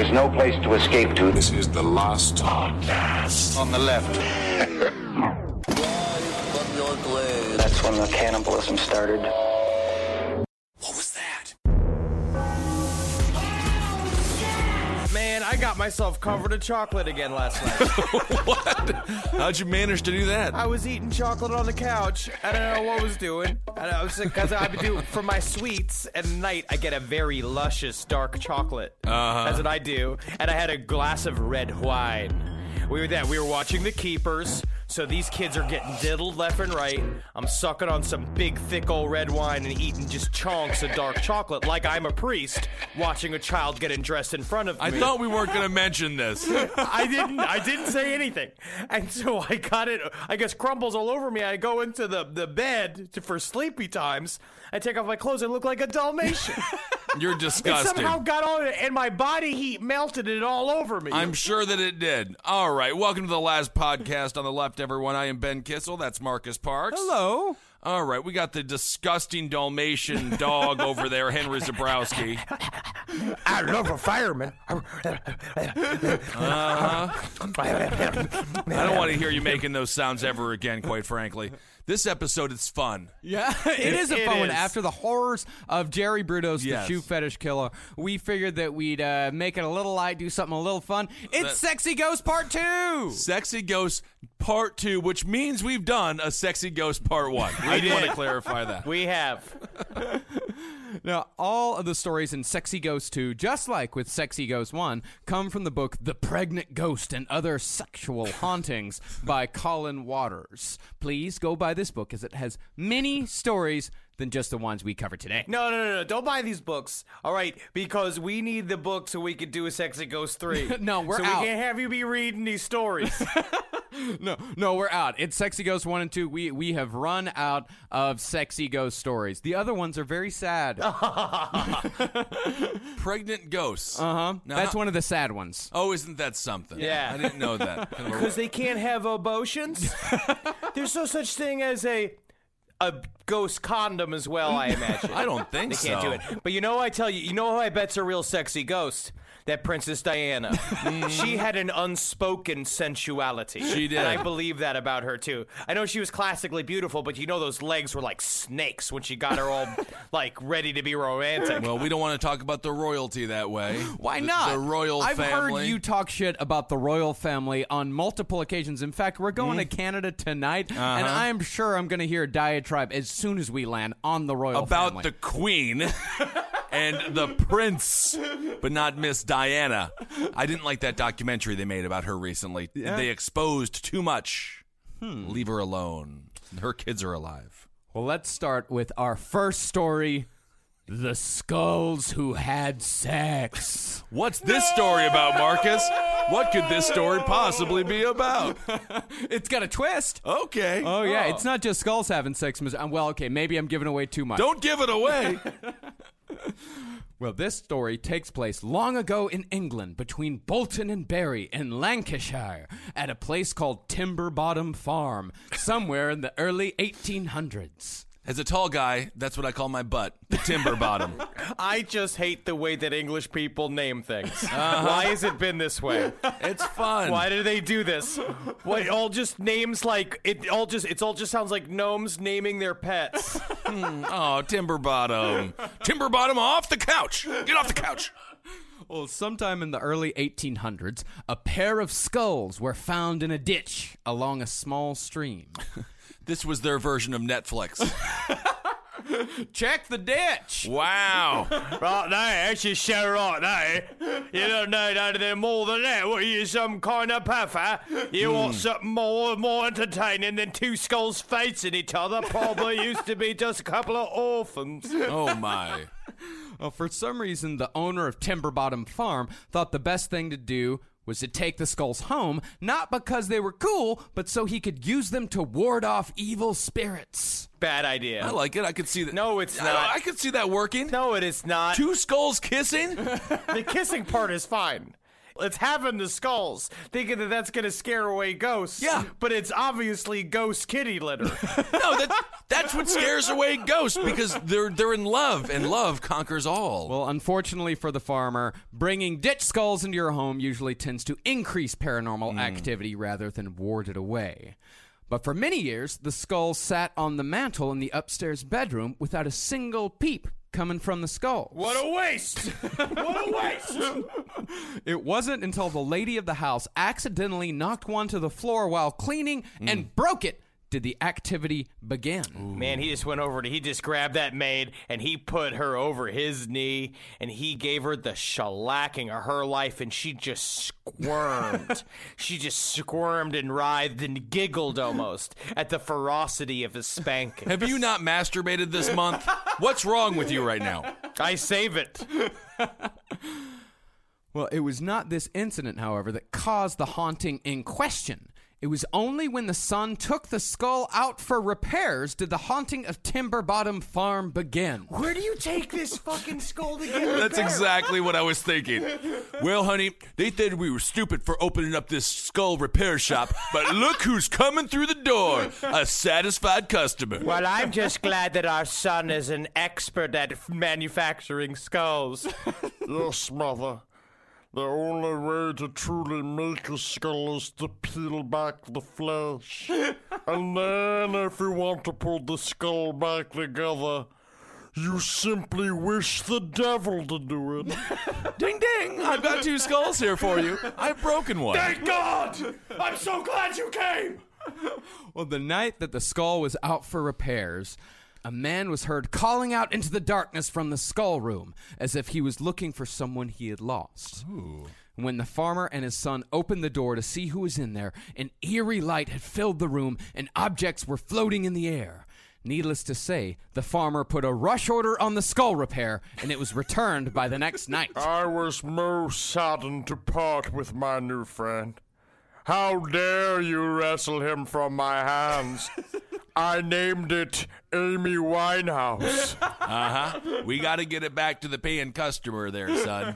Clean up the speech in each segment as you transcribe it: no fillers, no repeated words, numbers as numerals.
There's no place to escape to. This is the last podcast. On the left. That's when the cannibalism started. What was that? Man, I got myself covered in chocolate again last night. What? How'd you manage to do that? I was eating chocolate on the couch. I don't know what I was doing. And I was because I do for my sweets at night. I get a very luscious dark chocolate. That's what I do. And I had a glass of red wine. We were watching The Keepers. So these kids are getting diddled left and right. I'm sucking on some big, thick old red wine and eating just chunks of dark chocolate like I'm a priest watching a child get undressed in front of me. I thought we weren't going to mention this. I didn't say anything. And so I got it, I guess, crumbles all over me. I go into the bed for sleepy times. I take off my clothes and look like a Dalmatian. You're It disgusting. somehow got on it, and my body heat melted it all over me. I'm sure that it did. All right, welcome to the last podcast on the left, everyone. I am Ben Kissel. That's Marcus Parks. Hello. All right, we got the disgusting Dalmatian dog over there, Henry Zabrowski. I love a fireman. I don't want to hear you making those sounds ever again, quite frankly. This episode is fun. Yeah, it is a fun one. is. After the horrors of Jerry Brudos, Yes. the shoe fetish killer, we figured that we'd make it a little light, do something a little fun. It's Sexy Ghost Part 2! Sexy Ghost Part 2, which means we've done a Sexy Ghost Part 1. I did. want to clarify that. We have. Now, all of the stories in Sexy Ghost 2, just like with Sexy Ghost 1, come from the book The Pregnant Ghost and Other Sexual Hauntings by Colin Waters. Please go buy this book, as it has many stories than just the ones we cover today. No. Don't buy these books, all right? Because we need the book so we can do a Sexy Ghost 3. No, we're so out. we can't have you be reading these stories. No, we're out. It's Sexy Ghost 1 and 2. We have run out of Sexy Ghost stories. The other ones are very sad. Pregnant Ghosts. Uh-huh. Now, That's one of the sad ones. Oh, isn't that something? Yeah. I didn't know that. Because they can't have abortions? There's no such thing as a ghost condom as well, I imagine. I don't think They can't do it. But I tell you, who I bet's a real sexy ghost? That Princess Diana. She had an unspoken sensuality. She did. And I believe that about her, too. I know she was classically beautiful, but those legs were like snakes when she got her all, ready to be romantic. Well, we don't want to talk about the royalty that way. Why not? The royal I've family. heard you talk shit about the royal family on multiple occasions. In fact, we're going to Canada tonight, and I'm sure I'm going to hear a diatribe as soon as we land on the royal about family. the queen and the prince, but not Miss Diana. I didn't like that documentary they made about her recently. Yeah. They exposed too much. Leave her alone. Her kids are alive. Well, let's start with our first story, The Skulls Who Had Sex. What's this story about, Marcus? What could this story possibly be about? It's got a twist. Okay. Oh, yeah. It's not just skulls having sex. Well, okay, maybe I'm giving away too much. Don't give it away. Well, this story takes place long ago in England between Bolton and Bury in Lancashire at a place called Timber Bottom Farm, somewhere in the early 1800s. As a tall guy, that's what I call my butt. The timber bottom. I just hate the way that English people name things. Why has it been this way? It's fun. Why do they do this? What, all just names it all just sounds like gnomes naming their pets. Oh, timber bottom. Timber bottom off the couch. Get off the couch. Well, sometime in the early 1800s, a pair of skulls were found in a ditch along a small stream. This was their version of Netflix. Check the ditch! Wow. Right there, that's your show right there. You don't need anything more than that. What are you, some kind of puffer? You want something more entertaining than two skulls facing each other? Probably used to be just a couple of orphans. Oh, my. Well, for some reason, the owner of Timber Bottom Farm thought the best thing to do was to take the skulls home, not because they were cool, but so he could use them to ward off evil spirits. Bad idea. I like it. I could see that. No, it's not. I could see that working. No, it is not. Two skulls kissing? The kissing part is fine. It's having the skulls, thinking that that's going to scare away ghosts. Yeah. But it's obviously ghost kitty litter. No, that's what scares away ghosts, because they're in love, and love conquers all. Well, unfortunately for the farmer, bringing ditch skulls into your home usually tends to increase paranormal activity rather than ward it away. But for many years, the skulls sat on the mantle in the upstairs bedroom without a single peep coming from the skull. What a waste! What a waste! It wasn't until the lady of the house accidentally knocked one to the floor while cleaning and broke it did the activity begin. Man, he just grabbed that maid and he put her over his knee and he gave her the shellacking of her life, and she just squirmed. She just squirmed and writhed and giggled almost at the ferocity of his spanking. Have you not masturbated this month? What's wrong with you right now? I save it. Well, it was not this incident, however, that caused the haunting in question. It was only when the son took the skull out for repairs did the haunting of Timber Bottom Farm begin. Where do you take this fucking skull to get That's exactly what I was thinking. Well, honey, they said we were stupid for opening up this skull repair shop, but look who's coming through the door, a satisfied customer. Well, I'm just glad that our son is an expert at manufacturing skulls. Yes, Mother. The only way to truly make a skull is to peel back the flesh. And then if you want to pull the skull back together, you simply wish the devil to do it. Ding, ding, I've got 2 skulls here for you. I've broken one. Thank God! I'm so glad you came! Well, the night that the skull was out for repairs, a man was heard calling out into the darkness from the skull room, as if he was looking for someone he had lost. Ooh. When the farmer and his son opened the door to see who was in there, an eerie light had filled the room and objects were floating in the air. Needless to say, the farmer put a rush order on the skull repair, and it was returned by the next night. I was most saddened to part with my new friend. How dare you wrestle him from my hands? I named it Amy Winehouse. We got to get it back to the paying customer there, son.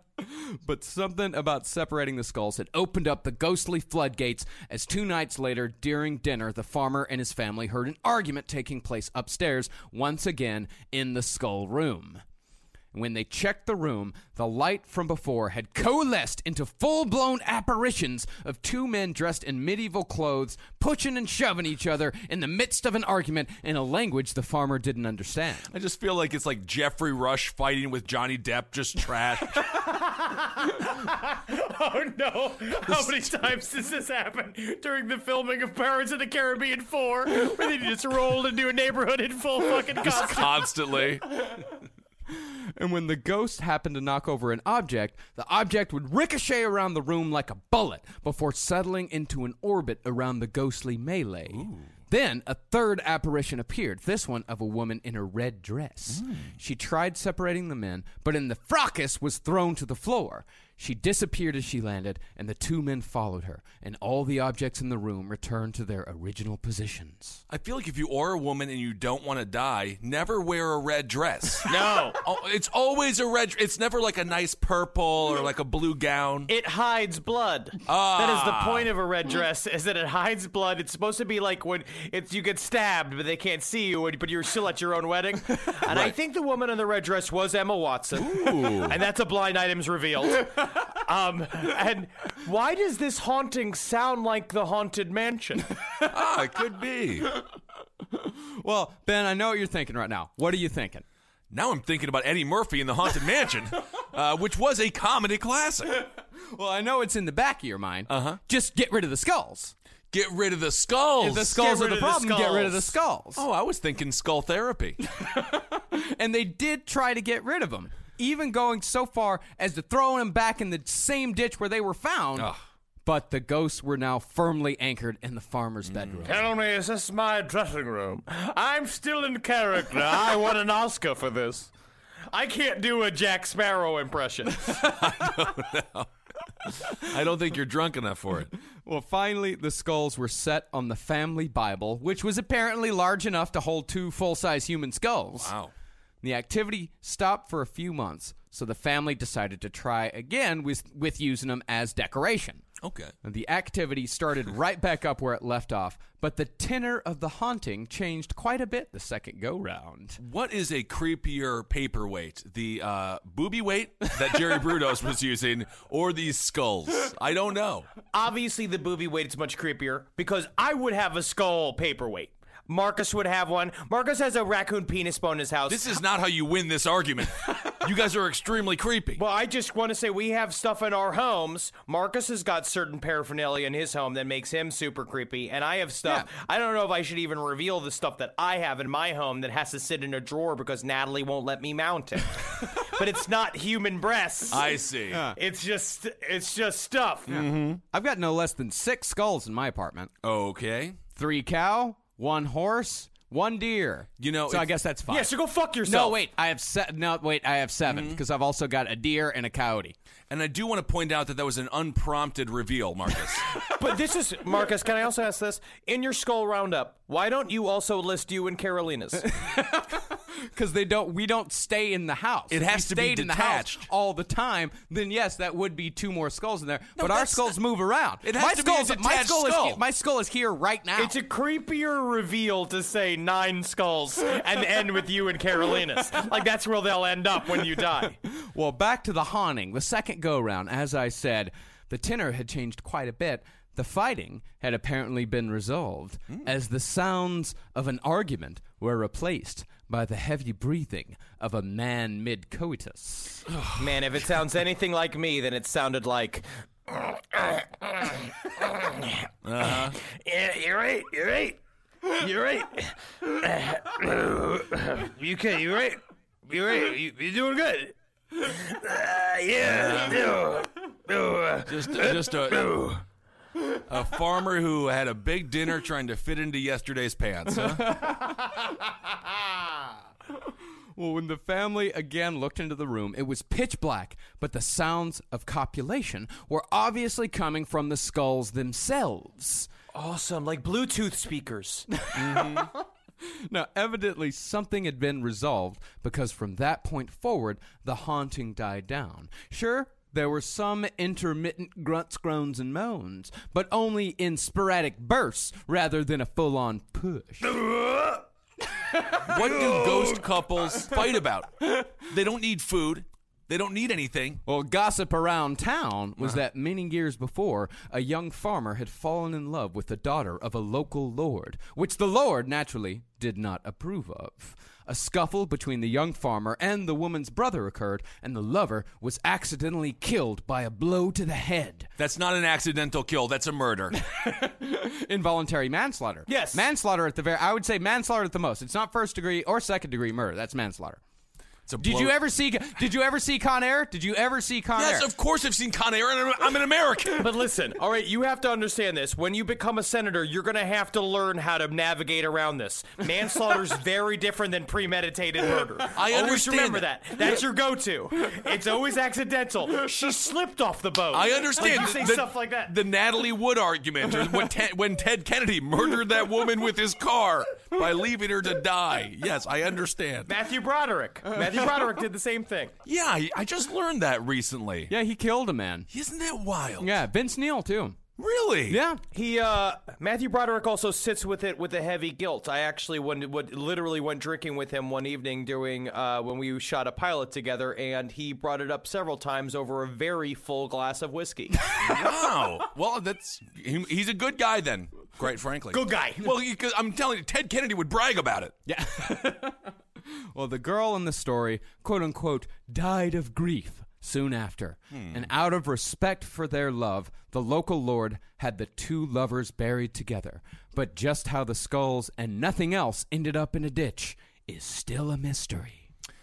But something about separating the skulls had opened up the ghostly floodgates as 2 nights later, during dinner, the farmer and his family heard an argument taking place upstairs, once again in the skull room. When they checked the room, the light from before had coalesced into full-blown apparitions of 2 men dressed in medieval clothes, pushing and shoving each other in the midst of an argument in a language the farmer didn't understand. I just feel like it's like Jeffrey Rush fighting with Johnny Depp, just trash. Oh no! How many times does this happen during the filming of Pirates of the Caribbean 4, where they just rolled into a neighborhood in full fucking costume? Constantly. And when the ghost happened to knock over an object, the object would ricochet around the room like a bullet before settling into an orbit around the ghostly melee. Ooh. Then a third apparition appeared, this one of a woman in a red dress. She tried separating the men, but in the fracas was thrown to the floor. She disappeared as she landed, and the 2 men followed her, and all the objects in the room returned to their original positions. I feel like if you are a woman and you don't want to die, never wear a red dress. No. It's always a red. It's never like a nice purple or like a blue gown. It hides blood. That is the point of a red dress, is that it hides blood. It's supposed to be like when you get stabbed, but they can't see you, but you're still at your own wedding. And I think the woman in the red dress was Emma Watson. Ooh. And that's a blind items revealed. And why does this haunting sound like the Haunted Mansion? It could be. Well, Ben, I know what you're thinking right now. What are you thinking? Now I'm thinking about Eddie Murphy in The Haunted Mansion, which was a comedy classic. Well, I know it's in the back of your mind. Just get rid of the skulls. Get rid of the skulls. If the skulls are the problem, get rid of the skulls. Oh, I was thinking skull therapy. And they did try to get rid of them, even going so far as to throw them back in the same ditch where they were found. Ugh. But the ghosts were now firmly anchored in the farmer's bedroom. Tell me, is this my dressing room? I'm still in character. I won an Oscar for this. I can't do a Jack Sparrow impression. I don't think you're drunk enough for it. Well, finally, the skulls were set on the family Bible, which was apparently large enough to hold 2 full-size human skulls. Wow. The activity stopped for a few months, so the family decided to try again with using them as decoration. Okay. And the activity started right back up where it left off, but the tenor of the haunting changed quite a bit the second go-round. What is a creepier paperweight? The booby weight that Jerry Brudos was using, or these skulls? I don't know. Obviously, the booby weight is much creepier because I would have a skull paperweight. Marcus would have one. Marcus has a raccoon penis bone in his house. This is not how you win this argument. You guys are extremely creepy. Well, I just want to say we have stuff in our homes. Marcus has got certain paraphernalia in his home that makes him super creepy, and I have stuff. Yeah. I don't know if I should even reveal the stuff that I have in my home that has to sit in a drawer because Natalie won't let me mount it. But it's not human breasts. I see. It's just stuff. I've got no less than 6 skulls in my apartment. Okay. 3 cow, 1 horse, 1 deer. You know, so I if- guess that's 5. Yeah, so go fuck yourself. No, wait, I have 7 because I've also got a deer and a coyote. And I do want to point out that was an unprompted reveal, Marcus. But this is, Marcus, can I also ask this? In your skull roundup, why don't you also list you and Carolina's? Because we don't stay in the house. It has to be stayed in the house detached. all the time. Then yes, that would be 2 more skulls in there. No, but our that's skulls move around. It has to be a detached skull. My skull is here right now. It's a creepier reveal to say 9 skulls and end with you and Carolina's. Like, that's where they'll end up when you die. Well, back to the haunting. The second go-round, as I said, the tenor had changed quite a bit. The fighting had apparently been resolved as the sounds of an argument were replaced by the heavy breathing of a man mid-coitus. Man, if it sounds anything like me, then it sounded like... Yeah, you're right. You're right. You're right. You're doing good. Just a farmer who had a big dinner trying to fit into yesterday's pants, huh? Well, when the family again looked into the room, it was pitch black, but the sounds of copulation were obviously coming from the skulls themselves. Awesome, like Bluetooth speakers. Now, evidently, something had been resolved because from that point forward, the haunting died down. Sure, there were some intermittent grunts, groans, and moans, but only in sporadic bursts rather than a full-on push. What do ghost couples fight about? They don't need food. They don't need anything. Well, gossip around town was that many years before, a young farmer had fallen in love with the daughter of a local lord, which the lord, naturally, did not approve of. A scuffle between the young farmer and the woman's brother occurred, and the lover was accidentally killed by a blow to the head. That's not an accidental kill. That's a murder. Involuntary manslaughter. Yes. Manslaughter I would say manslaughter at the most. It's not first degree or second degree murder. That's manslaughter. It's a Did you ever see Con Air? Did you ever see Con Air? Yes, of course I've seen Con Air, and I'm an American. But listen, all right, you have to understand this. When you become a senator, you're going to have to learn how to navigate around this. Manslaughter's very different than premeditated murder. I Always understand remember that. that. That's your go-to. It's always accidental. She slipped off the boat. I understand. Like, you say stuff like that. The Natalie Wood argument, or when Ted Kennedy murdered that woman with his car by leaving her to die. Yes, I understand. Matthew Broderick. Matthew Broderick did the same thing. Yeah, I just learned that recently. Yeah, he killed a man. Isn't that wild? Yeah, Vince Neil, too. Really? Yeah. Matthew Broderick also sits with it with a heavy guilt. I actually literally went drinking with him one evening during when we shot a pilot together, and he brought it up several times over a very full glass of whiskey. Wow. Well, he's a good guy then, quite frankly. Good guy. Well, because I'm telling you, Ted Kennedy would brag about it. Yeah. Well, the girl in the story, quote unquote, died of grief soon after. And out of respect for their love, the local lord had the 2 lovers buried together. But just how the skulls and nothing else ended up in a ditch is still a mystery.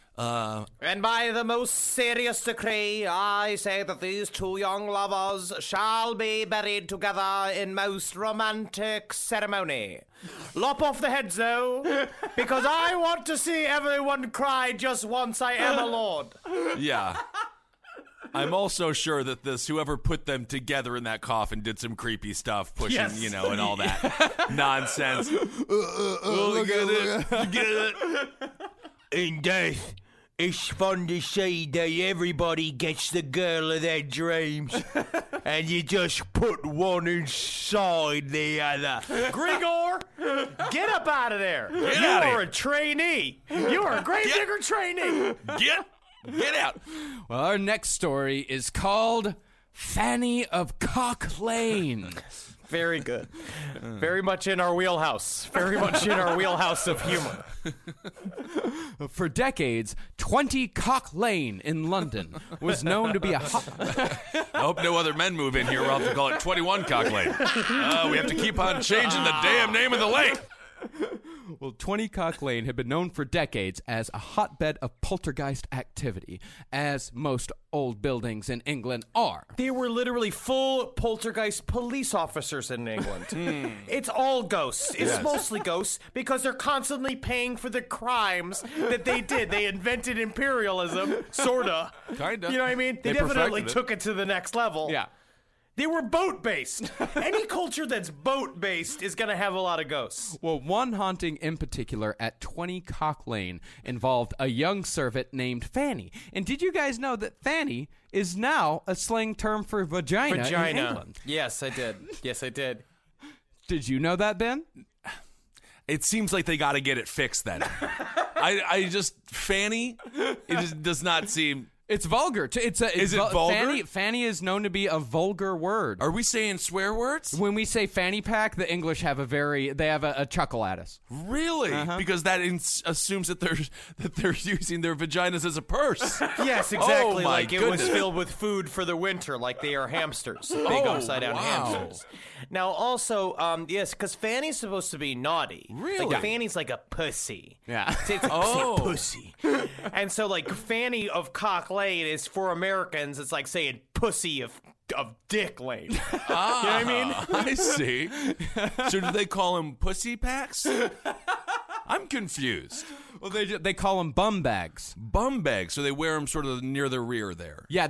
And by the most serious decree, I say that these 2 young lovers shall be buried together in most romantic ceremony. Lop off the heads, though, because I want to see everyone cry just once I am a lord. Yeah. I'm also sure that whoever put them together in that coffin did some creepy stuff, pushing, Yes. and all that nonsense. In death, It's fun to see that everybody gets the girl of their dreams. And you just put one inside the other. Grigor, get up out of there. Get you out of are here. a trainee. You are a gravedigger trainee. Get out. Well, our next story is called Fanny of Cock Lane. Very good. Very much in our wheelhouse. Very much in our wheelhouse of humor. For decades, 20 Cock Lane in London was known to be a hot... I hope no other men move in here. We'll have to call it 21 Cock Lane. We have to keep on changing the damn name of the lane. Well, 20 Cock Lane had been known for decades as a hotbed of poltergeist activity, as most old buildings in England are. They were literally full poltergeist police officers in England. It's all ghosts. It's mostly ghosts because they're constantly paying for the crimes that they did. They invented imperialism, sorta. Kinda. You know what I mean? They definitely perfected it. took it to the next level. Yeah. They were boat-based. Any culture that's boat-based is going to have a lot of ghosts. Well, one haunting in particular at 20 Cock Lane involved a young servant named Fanny. And did you guys know that Fanny is now a slang term for vagina in England? Yes, I did. Yes, I did. Did you know that, Ben? It seems like they got to get it fixed then. I just, Fanny, it just does not seem... It's vulgar. Is it vulgar? Fanny is known to be a vulgar word. Are we saying swear words? When we say fanny pack, the English have a chuckle at us. Really? Because that assumes that they're using their vaginas as a purse. Yes, exactly. Oh, my like it was goodness. filled with food for the winter, like they are hamsters. Big upside-down hamsters. Now, also, yes, because Fanny's supposed to be naughty. Really? Like, Fanny's like a pussy. Yeah. It's a pussy. And so, like, Fanny of Cock Lane is, for Americans, it's like saying pussy of Dick Lane. You know what I mean? I see. So do they call them pussy packs? I'm confused. Well, they call them bum bags. Bum bags, so they wear them sort of near the rear there. Yeah,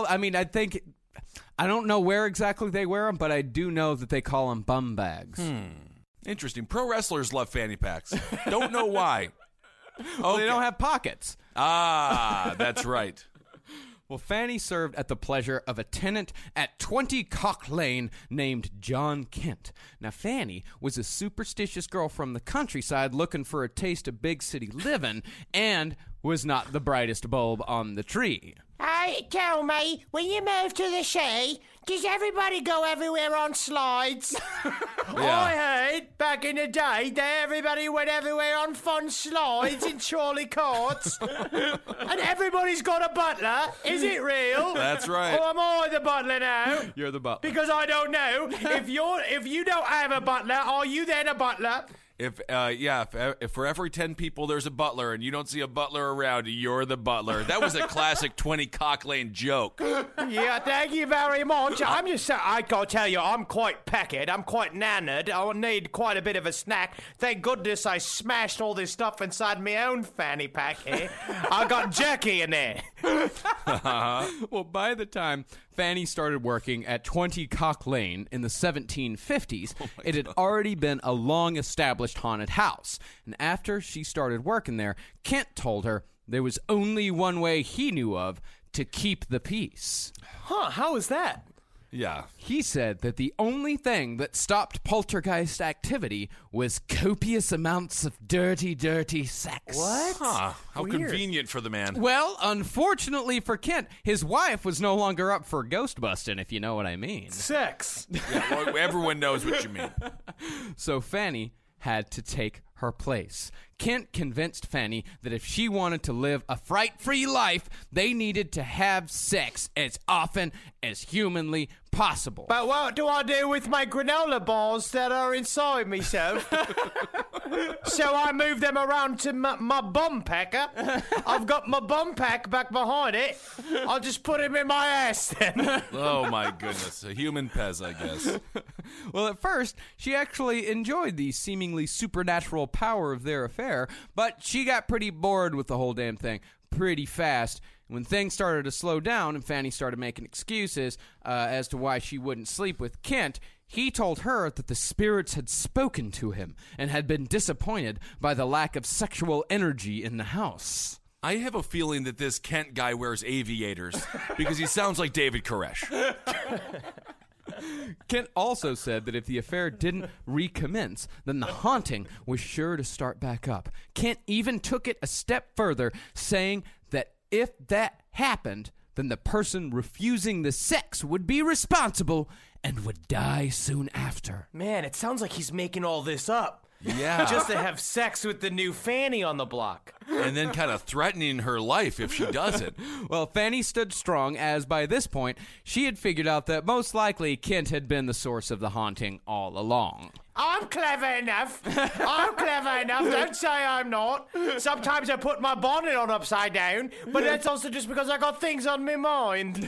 I don't know where exactly they wear them, but I do know that they call them bum bags. Interesting. Pro wrestlers love fanny packs. Don't know why. Well, they don't have pockets. Ah, that's right. Well, Fanny served at the pleasure of a tenant at 20 Cock Lane named John Kent. Now, Fanny was a superstitious girl from the countryside looking for a taste of big city living and was not the brightest bulb on the tree. Hey, tell me, when you moved to the city, does everybody go everywhere on slides? I heard back in the day that everybody went everywhere on fun slides in trolley carts. And everybody's got a butler. Is it real? That's right. Or am I the butler now? You're the butler. Because I don't know. If you don't have a butler, are you then a butler? If for every 10 people there's a butler and you don't see a butler around, you're the butler. That was a classic 20 Cock Lane joke. Yeah, thank you very much. I gotta tell you, I'm quite pecked. I'm quite nannered. I'll need quite a bit of a snack. Thank goodness I smashed all this stuff inside my own fanny pack here. I got jerky in there. Well, by the time Fanny started working at 20 Cock Lane in the 1750s, it had already been a long-established haunted house. And after she started working there, Kent told her there was only one way he knew of to keep the peace. Huh, how is that? Yeah. He said that the only thing that stopped poltergeist activity was copious amounts of dirty, dirty sex. What? Huh. How Weird. convenient for the man. Well, unfortunately for Kent, his wife was no longer up for ghost busting, if you know what I mean. Sex. Yeah, well, everyone knows what you mean. So Fanny had to take her place. Kent convinced Fanny that if she wanted to live a fright-free life, they needed to have sex as often as humanly possible. But what do I do with my granola balls that are inside myself? So I move them around to my bum packer. I've got my bum pack back behind it. I'll just put him in my ass then. Oh, my goodness. A human Pez, I guess. Well, at first, she actually enjoyed the seemingly supernatural power of their affair, but she got pretty bored with the whole damn thing pretty fast. When things started to slow down and Fanny started making excuses as to why she wouldn't sleep with Kent, he told her that the spirits had spoken to him and had been disappointed by the lack of sexual energy in the house. I have a feeling that this Kent guy wears aviators because he sounds like David Koresh. Kent also said that if the affair didn't recommence, then the haunting was sure to start back up. Kent even took it a step further, saying that if that happened, then the person refusing the sex would be responsible and would die soon after. Man, it sounds like he's making all this up. Yeah. Just to have sex with the new Fanny on the block. And then kind of threatening her life if she doesn't. Well, Fanny stood strong, as by this point, she had figured out that most likely Kent had been the source of the haunting all along. I'm clever enough. Don't say I'm not. Sometimes I put my bonnet on upside down, but that's also just because I got things on my mind.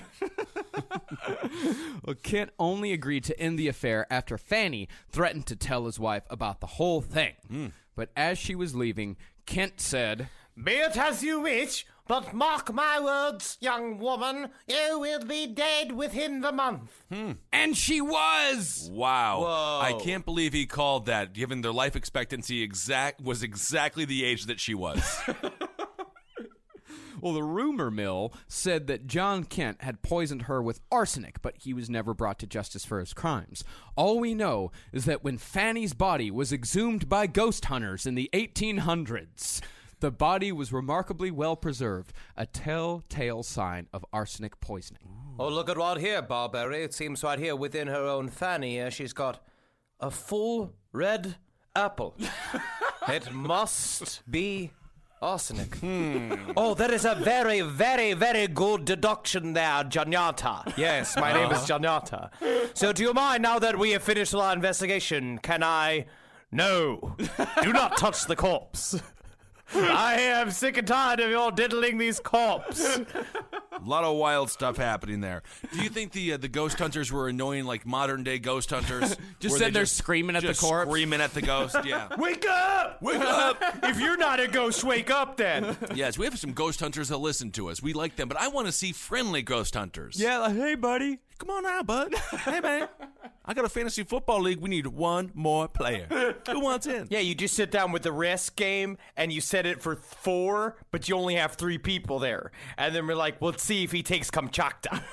Well, Kent only agreed to end the affair after Fanny threatened to tell his wife about the whole thing. But as she was leaving, Kent said, Be it as you wish, but mark my words, young woman, you will be dead within the month. and she was! Wow. Whoa. I can't believe he called that, given their life expectancy was exactly the age that she was. Well, the rumor mill said that John Kent had poisoned her with arsenic, but he was never brought to justice for his crimes. All we know is that when Fanny's body was exhumed by ghost hunters in the 1800s, the body was remarkably well preserved, a telltale sign of arsenic poisoning. Oh, look at right here, Barberry. It seems right here within her own Fanny, she's got a full red apple. It must be arsenic. Oh, that is a very, very, very good deduction there, Janyata. Yes, my name is Janyata. So do you mind, now that we have finished our investigation, can I... No. Do not touch the corpse. I am sick and tired of your diddling these corpse. A lot of wild stuff happening there. Do you think the ghost hunters were annoying like modern day ghost hunters? Just Where sitting they there screaming at the corpse? Screaming at the ghost, yeah. Wake up! Wake up! If you're not a ghost, wake up then. Yes, we have some ghost hunters that listen to us. We like them, but I want to see friendly ghost hunters. Yeah, like, hey, buddy. Come on now, bud. Hey, man. I got a fantasy football league. We need one more player. Who wants in? Yeah, you just sit down with the risk game and you set it for 4, but you only have 3 people there. And then we're like, well, let's see if he takes Kamchatka.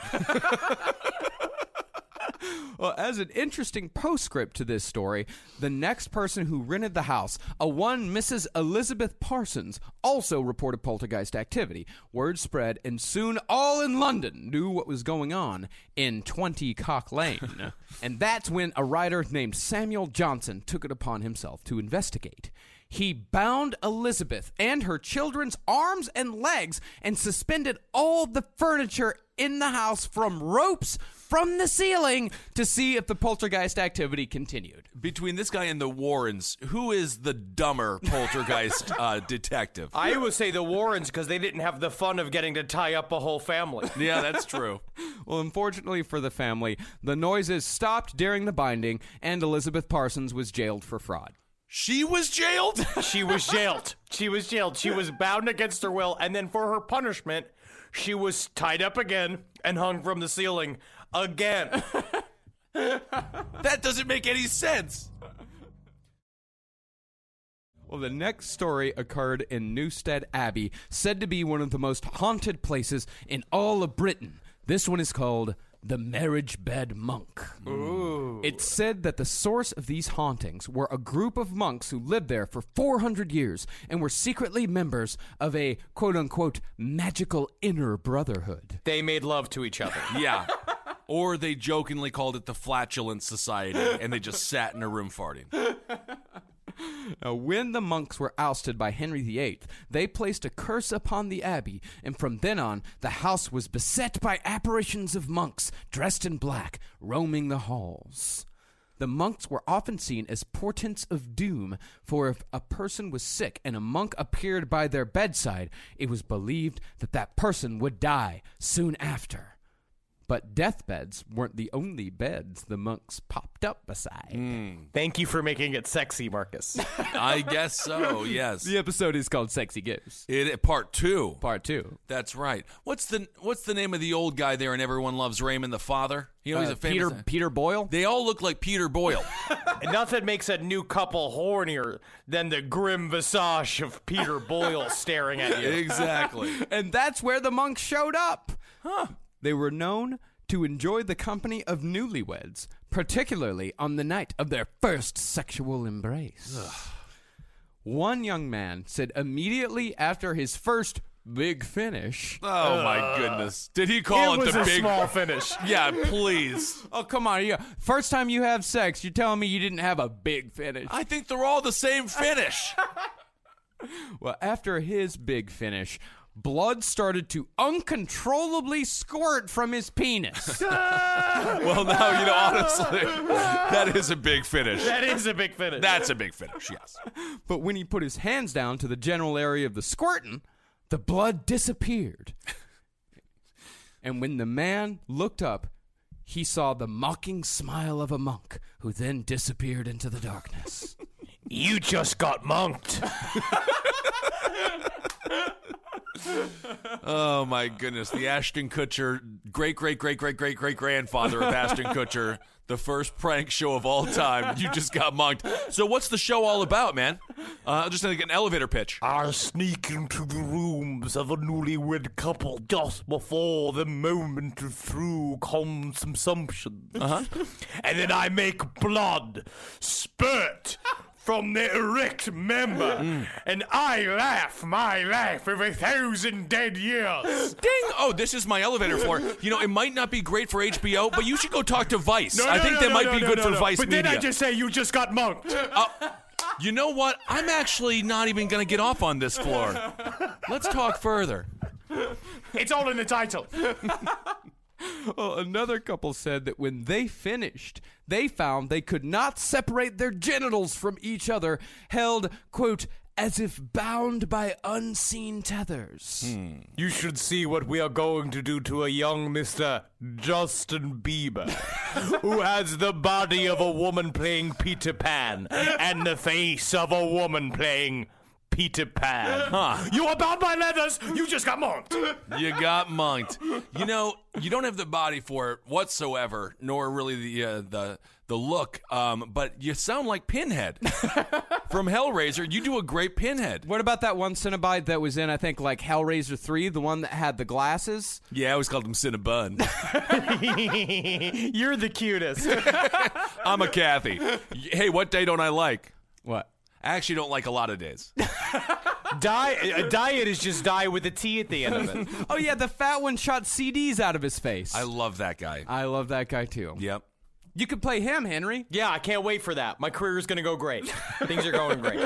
Well, as an interesting postscript to this story, the next person who rented the house, a one Mrs. Elizabeth Parsons, also reported poltergeist activity. Word spread, and soon all in London knew what was going on in 20 Cock Lane. And that's when a writer named Samuel Johnson took it upon himself to investigate. He bound Elizabeth and her children's arms and legs and suspended all the furniture in the house from ropes from the ceiling to see if the poltergeist activity continued. Between this guy and the Warrens, who is the dumber poltergeist detective? I would say the Warrens because they didn't have the fun of getting to tie up a whole family. Yeah, that's true. Well, unfortunately for the family, the noises stopped during the binding, and Elizabeth Parsons was jailed for fraud. She was jailed? She was jailed. She was jailed. She was bound against her will, and then for her punishment, she was tied up again and hung from the ceiling again. That doesn't make any sense. Well, the next story occurred in Newstead Abbey, said to be one of the most haunted places in all of Britain. This one is called the Marriage Bed Monk. Ooh. It's said that the source of these hauntings were a group of monks who lived there for 400 years and were secretly members of a quote-unquote magical inner brotherhood. They made love to each other. Yeah. Or they jokingly called it the Flatulence Society, and they just sat in a room farting. Now, when the monks were ousted by Henry VIII, they placed a curse upon the abbey, and from then on, the house was beset by apparitions of monks dressed in black, roaming the halls. The monks were often seen as portents of doom, for if a person was sick and a monk appeared by their bedside, it was believed that that person would die soon after. But deathbeds weren't the only beds the monks popped up beside. Thank you for making it sexy, Marcus. I guess so, yes. The episode is called Sexy Ghosts. Part 2. Part 2. That's right. What's the name of the old guy there in Everyone Loves Raymond, the father? You know, he's a famous... Peter Boyle? They all look like Peter Boyle. Nothing makes a new couple hornier than the grim visage of Peter Boyle staring at you. Exactly. And that's where the monks showed up. They were known to enjoy the company of newlyweds, particularly on the night of their first sexual embrace. One young man said immediately after his first big finish. Oh my goodness! Did he call it was the a big small finish. Yeah, please. Oh, come on. First time you have sex, you're telling me you didn't have a big finish. I think they're all the same finish. Well, after his big finish, blood started to uncontrollably squirt from his penis. Well, now, honestly, that is a big finish. That is a big finish. That's a big finish, yes. But when he put his hands down to the general area of the squirting, the blood disappeared. And when the man looked up, he saw the mocking smile of a monk, who then disappeared into the darkness. You just got monked. Oh my goodness, the Ashton Kutcher, great grandfather of Ashton Kutcher, the first prank show of all time. You just got monked. So what's the show all about, man? Just like an elevator pitch. I sneak into the rooms of a newlywed couple just before the moment of true consumption. And then I make blood spurt from the erect member, and I laugh my laugh of 1,000 dead years. Ding! Oh, this is my elevator floor. It might not be great for HBO, but you should go talk to Vice. I think that might be good for Vice But Media. then I just say you just got monked. You know what? I'm actually not even going to get off on this floor. Let's talk further. It's all in the title. Well, another couple said that when they finished, they found they could not separate their genitals from each other, held, quote, as if bound by unseen tethers. You should see what we are going to do to a young Mr. Justin Bieber, who has the body of a woman playing Peter Pan and the face of a woman playing Peter Pan. You are bound by leathers. You just got monked. You got monked. You don't have the body for it whatsoever, nor really the look. But you sound like Pinhead from Hellraiser. You do a great Pinhead. What about that one Cenobite that was in, I think, like Hellraiser 3, the one that had the glasses? Yeah, I always called him Cinnabon. You're the cutest. I'm a Kathy. Hey, what day don't I like? What? I actually don't like a lot of days. Diet is just die with a T at the end of it. Oh, yeah, the fat one shot CDs out of his face. I love that guy. I love that guy, too. Yep. You could play him, Henry. Yeah, I can't wait for that. My career is going to go great. Things are going great.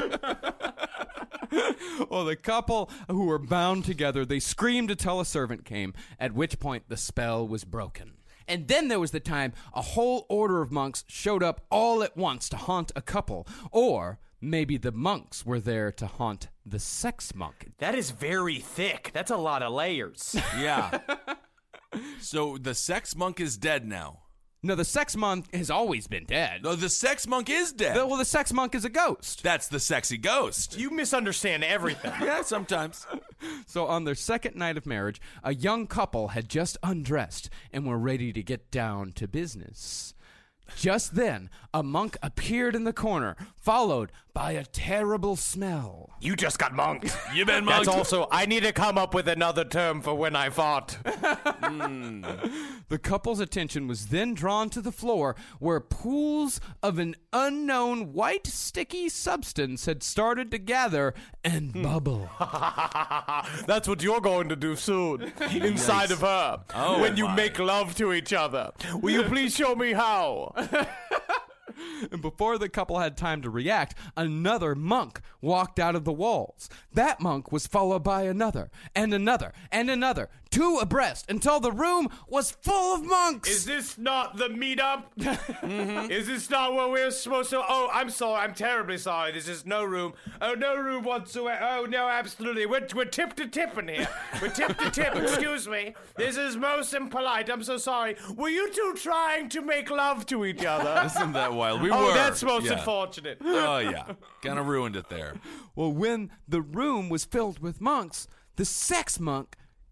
Well, the couple who were bound together, they screamed until a servant came, at which point the spell was broken. And then there was the time a whole order of monks showed up all at once to haunt a couple, or maybe the monks were there to haunt the sex monk. That is very thick. That's a lot of layers. Yeah. So the sex monk is dead now. No, the sex monk has always been dead. No, the sex monk is dead. Well, the sex monk is a ghost. That's the sexy ghost. You misunderstand everything. Yeah, sometimes. So on their second night of marriage, a young couple had just undressed and were ready to get down to business. Just then, a monk appeared in the corner, followed by a terrible smell. You just got monked. You been monked. That's also, I need to come up with another term for when I fought. The couple's attention was then drawn to the floor, where pools of an unknown white sticky substance had started to gather and bubble. That's what you're going to do soon, inside of her, when you make love to each other. Will you please show me how? And before the couple had time to react, another monk walked out of the walls. That monk was followed by another, and another, and another, 2 abreast, until the room was full of monks. Is this not the meetup? Is this not what we're supposed to? Oh, I'm sorry. I'm terribly sorry. This is no room. Oh, no room whatsoever. Oh, no, absolutely. We're tip to tip in here. We're tip to tip. Excuse me. This is most impolite. I'm so sorry. Were you two trying to make love to each other? Isn't that wild? We Oh, were. that's most Yeah. unfortunate. Oh, yeah. Kind of ruined it there. Well, when the room was filled with monks, the sex monk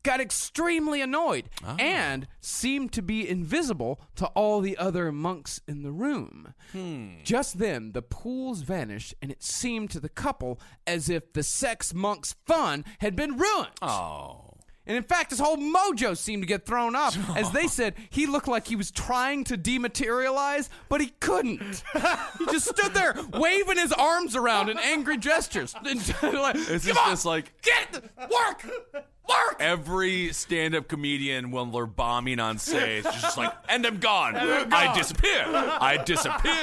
got extremely annoyed and seemed to be invisible to all the other monks in the room. Just then, the pools vanished, and it seemed to the couple as if the sex monk's fun had been ruined. Oh. And in fact, his whole mojo seemed to get thrown off, as they said he looked like he was trying to dematerialize, but he couldn't. He just stood there waving his arms around in angry gestures. It's just like, get work! every stand-up comedian when they're bombing on stage is just like, and I'm gone. I disappear.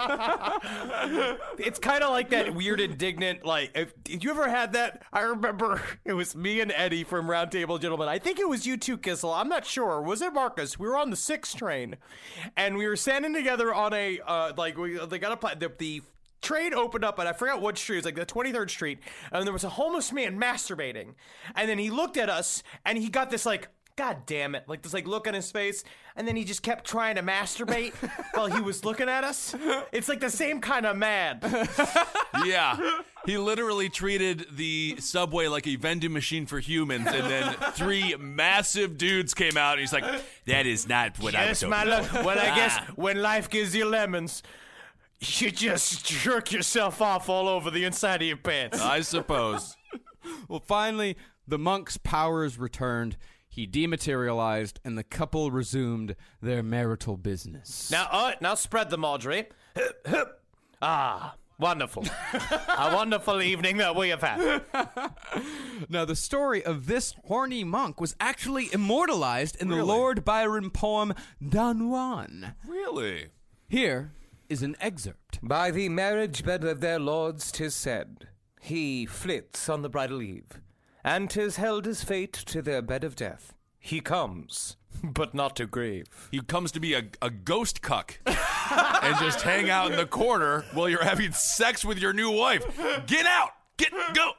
It's kind of like that weird indignant, like, did you ever had that? I remember it was me and Eddie from Roundtable Gentlemen. I think it was you too, Kissel. I'm not sure. Was it Marcus? We were on the 6 train, and we were standing together on a, they got the train opened up, and I forgot what street. It was like the 23rd Street, and there was a homeless man masturbating, and then he looked at us, and he got this like, God damn it, like this like look on his face, and then he just kept trying to masturbate while he was looking at us. It's like the same kind of mad. Yeah. He literally treated the subway like a vending machine for humans, and then 3 massive dudes came out, and he's like, that is not what I was Yes, hoping my for." love. Well, I guess when life gives you lemons, you just jerk yourself off all over the inside of your pants. I suppose. Well, finally, the monk's powers returned. He dematerialized, and the couple resumed their marital business. Now spread them, Audrey. Wonderful. A wonderful evening that we have had. Now, the story of this horny monk was actually immortalized in the Lord Byron poem Don Juan. Really? Here is an excerpt. By the marriage bed of their lords 'tis said, he flits on the bridal eve, and 'tis held his fate to their bed of death. He comes, but not to grieve. He comes to be a ghost cuck and just hang out in the corner while you're having sex with your new wife. Get out! Go!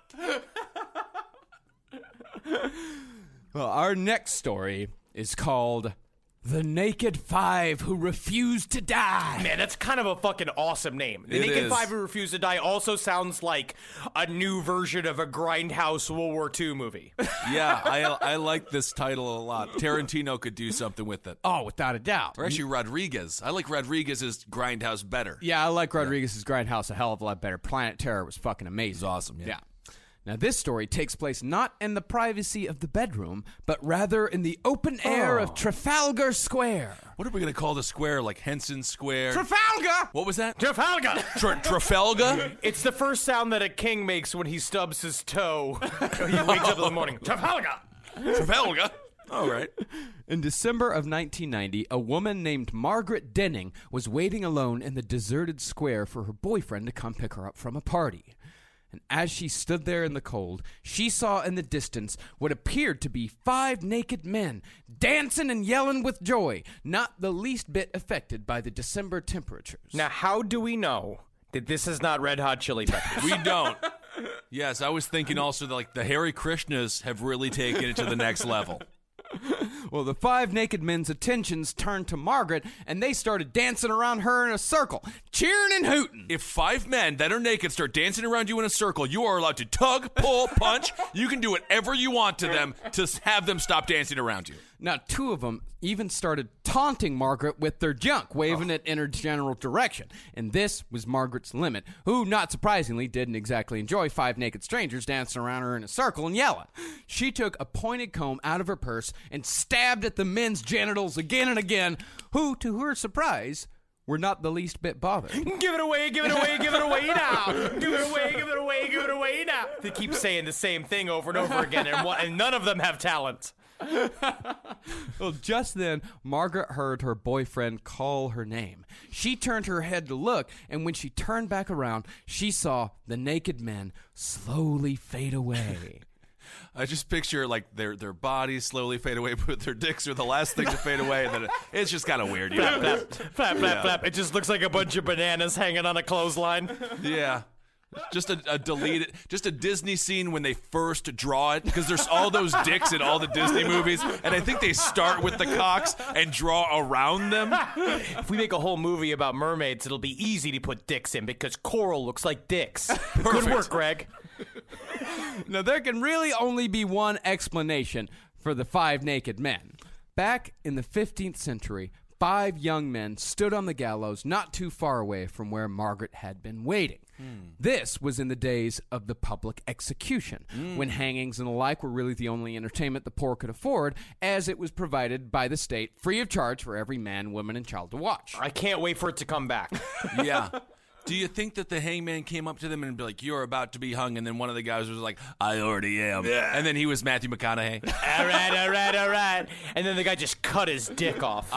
Well, our next story is called The Naked Five Who Refused to Die. Man, that's kind of a fucking awesome name. The It Naked is. Five Who Refuse to Die also sounds like a new version of a Grindhouse World War II movie. Yeah, I like this title a lot. Tarantino could do something with it. Oh, without a doubt. Or actually, Rodriguez. I like Rodriguez's Grindhouse better. Yeah, I like Rodriguez's Grindhouse a hell of a lot better. Planet Terror was fucking amazing. It's awesome, yeah. Now, this story takes place not in the privacy of the bedroom, but rather in the open air of Trafalgar Square. What are we going to call the square? Like Henson Square? Trafalgar! What was that? Trafalgar! Trafalgar? It's the first sound that a king makes when he stubs his toe. He wakes up in the morning. Trafalgar! Trafalgar? All right. In December of 1990, a woman named Margaret Denning was waiting alone in the deserted square for her boyfriend to come pick her up from a party. And as she stood there in the cold, she saw in the distance what appeared to be 5 naked men dancing and yelling with joy, not the least bit affected by the December temperatures. Now, how do we know that this is not Red Hot Chili Peppers? We don't. Yes, I was thinking also that like the Hare Krishnas have really taken it to the next level. Well, the 5 naked men's attentions turned to Margaret, and they started dancing around her in a circle, cheering and hooting. If 5 men that are naked start dancing around you in a circle, you are allowed to tug, pull, punch. You can do whatever you want to them to have them stop dancing around you. Now, 2 of them even started taunting Margaret with their junk, waving it in her general direction. And this was Margaret's limit, who, not surprisingly, didn't exactly enjoy 5 naked strangers dancing around her in a circle and yelling. She took a pointed comb out of her purse and stabbed at the men's genitals again and again, who, to her surprise, were not the least bit bothered. Give it away, give it away, give it away now. Give it away, give it away, give it away now. They keep saying the same thing over and over again, and none of them have talent. Well, just then, Margaret heard her boyfriend call her name. She turned her head to look, and when she turned back around, she saw the naked men slowly fade away. I just picture like their bodies slowly fade away, but their dicks are the last thing to fade away, and then it's just kind of weird. You know? Flap, flap, flap. It just looks like a bunch of bananas hanging on a clothesline. Yeah. Just a deleted, just a Disney scene when they first draw it, because there's all those dicks in all the Disney movies, and I think they start with the cocks and draw around them. If we make a whole movie about mermaids, it'll be easy to put dicks in because coral looks like dicks. Good work, Greg. Now, there can really only be one explanation for the 5 naked men. Back in the 15th century, 5 young men stood on the gallows not too far away from where Margaret had been waiting. This was in the days of the public execution, when hangings and the like were really the only entertainment the poor could afford, as it was provided by the state free of charge for every man, woman, and child to watch. I can't wait for it to come back. Yeah. Do you think that the hangman came up to them and be like, "You're about to be hung," and then one of the guys was like, "I already am," and then he was Matthew McConaughey? All right. And then the guy just cut his dick off.